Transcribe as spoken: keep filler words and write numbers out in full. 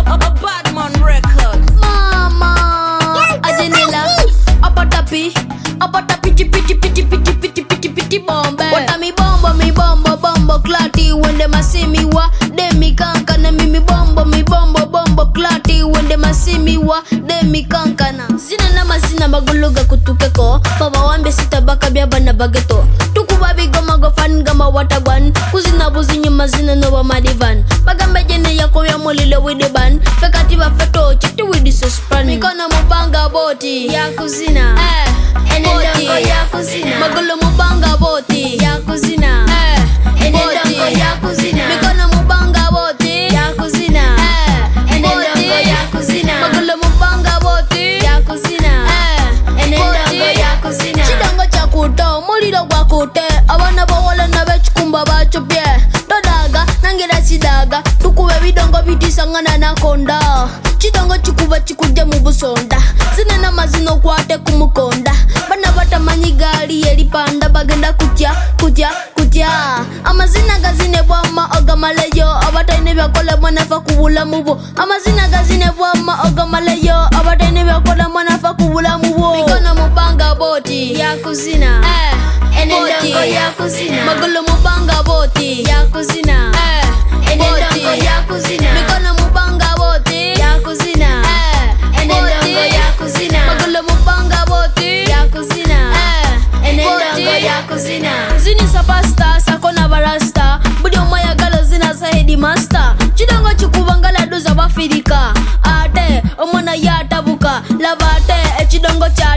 Badman Records. Mama Ajanela Apatapi Apatapi piti piti piti piti piti piti piti bombe. Wata mi bombo mi bombo bombo klati. When them a see me wa dem mi kankana. Mi mi bombo mi bombo bombo klati. When them a see me wa dem mi kankana. Zina na mazina maguluga kutukeko. Baba wambe sita baka bia bana bageto. Tuku babi goma go fan gama watagwan. Kuzina buzinyi mazina no wa madivan. Bagambe jene yako ya molile with the ban. Fekati ba feto chiti with the suspan. Mikono mupanga boti ya kuzina eh. Enendongo ya kuzina Magulu mupanga boti ya kuzina eh. Enendongo ya kuzina Mikono mupanga boti ya kuzina eh. Enendongo ya kuzina Magulu mupanga boti ya kuzina eh. Enendongo ya kuzina Chidongo cha kuto mulilo kwa kute. Abana bawole na bechikumba bachopye. Dodaga nangira chidaga. Tukuwe bidongo bitisangana na konda. Chidongo chikuba chikuje mubusonda. Zine na mazino kwate kumukonda. Bana bata manyigali yeli panda. Bagenda kutya kutya kutya. Amazina gazine bwama oga maleyo. Abata inebya kole mwanafa kubula mubo. Amazina gazine bwama oga maleyo. Abata inebya kole mwanafa kubula mubo. Mikono mupanga boti ya kuzina eh. Enendongo ya kuzina Magulu mupanga boti ya kuzina eh. Enendongo ya kuzina Mikono mupanga boti ya kuzina eh. Enendongo ya kuzina Magulu mupanga boti ya kuzina eh. Enendongo ya kuzina Zini sapasta sakona barasta. Budi umaya galo zina sahedi master. Chidongo chukubangala duza bafirika. Ate omona ya tabuka. Lavate e chidongo cha